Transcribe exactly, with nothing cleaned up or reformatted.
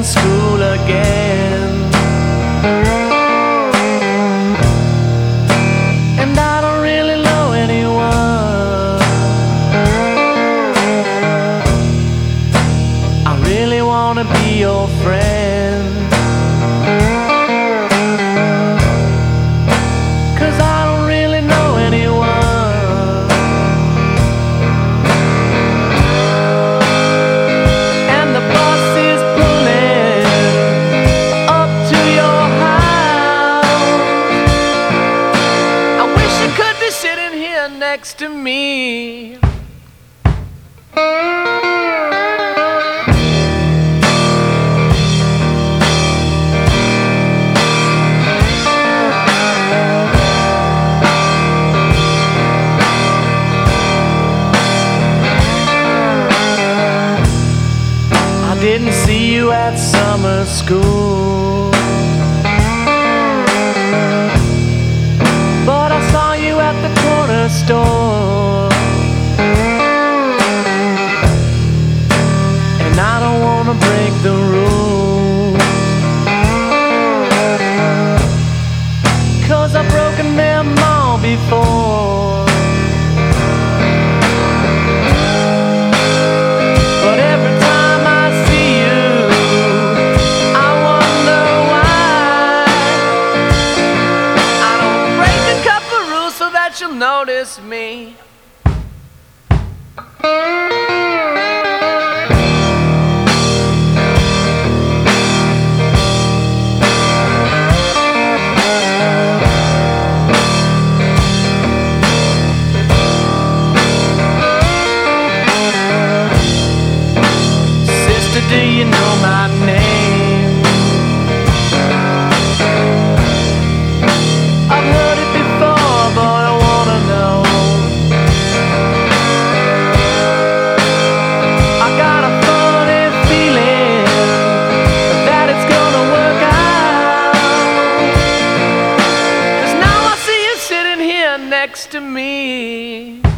in school again, and I don't really know anyone. I really wanna be your friend, 'cause I don't really know anyone. And the bus is pulling up to your house. I wish you could be sitting here next to me. Didn't see you at summer school, but I saw you at the corner store. And I don't wanna break the rules, 'cause I've broken them all before. But every time I see you, I wonder why I don't break a couple rules so that you'll notice me. Do you know my name? I've heard it before, but I wanna know. I got a funny feeling that it's gonna work out, 'cause now I see you sitting here next to me.